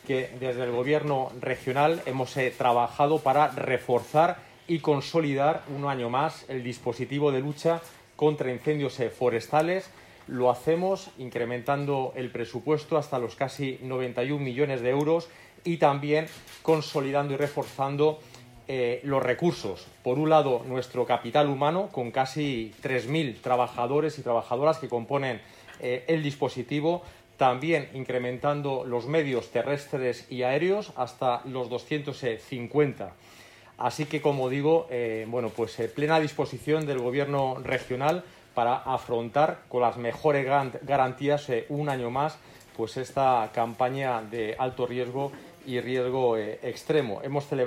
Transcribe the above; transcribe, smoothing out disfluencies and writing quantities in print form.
que desde el Gobierno regional hemos trabajado para reforzar y consolidar un año más el dispositivo de lucha contra incendios forestales. Lo hacemos incrementando el presupuesto hasta los casi 91 millones de euros y también consolidando y reforzando los recursos. Por un lado, nuestro capital humano, con casi 3.000 trabajadores y trabajadoras que componen el dispositivo, también incrementando los medios terrestres y aéreos hasta los 250. Así que, como digo, plena disposición del Gobierno regional para afrontar con las mejores garantías un año más esta campaña de alto riesgo y riesgo extremo. Hemos celebrado